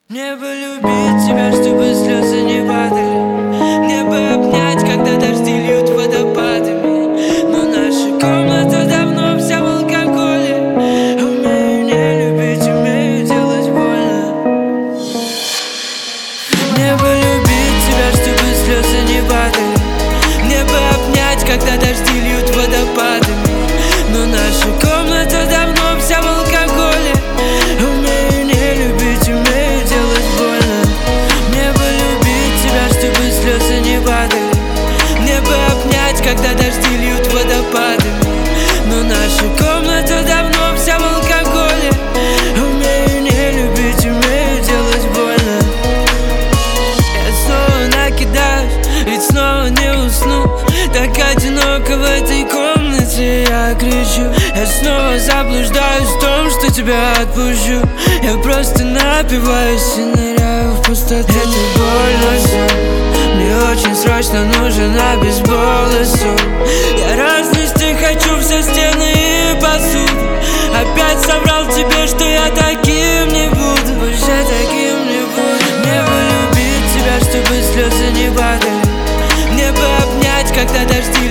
Мне бы любить тебя, чтобы слезы не падали. Мне бы обнять, когда дожди льют водопадами. Но наша комната давно вся в алкоголе. Умею не любить, умею делать больно. Мне бы любить тебя, чтобы слезы не падали. Мне бы обнять, когда дожди льют водопадами. Но наша комната давно вся в алкоголе. Умею не любить, умею делать больно. Мне бы любить тебя, чтобы слезы не падали. Мне бы обнять, когда дожди льют водопадами. Но наша комната давно вся в алкоголе. Умею не любить, умею делать больно. Я снова накидаюсь, ведь снова не усну. Так одиноко в этой комнате, я кричу. Я снова заблуждаюсь в том, что тебя отпущу. Я просто напиваюсь и ныряю в пустоту. Это больно все. Мне очень срочно нужен обезбол и сон. Я разнести хочу все стены и посуду. Опять соврал тебе, что я таким не буду. Больше таким не буду. Мне бы любить тебя, чтобы слезы не падали. Мне бы обнять, когда дожди